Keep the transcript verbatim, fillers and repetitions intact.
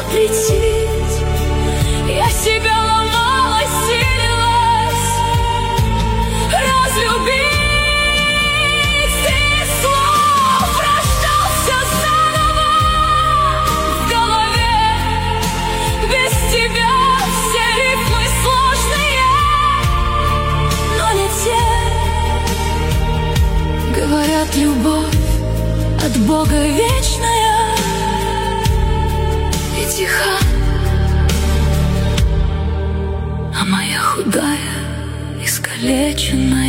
прийти. Я себя ломала, силилась разлюбить. Из слов рождался заново в голове. Без тебя все рифмы сложные, но не те. Говорят, любовь от Бога вечная и тиха, а моя худая, искалеченная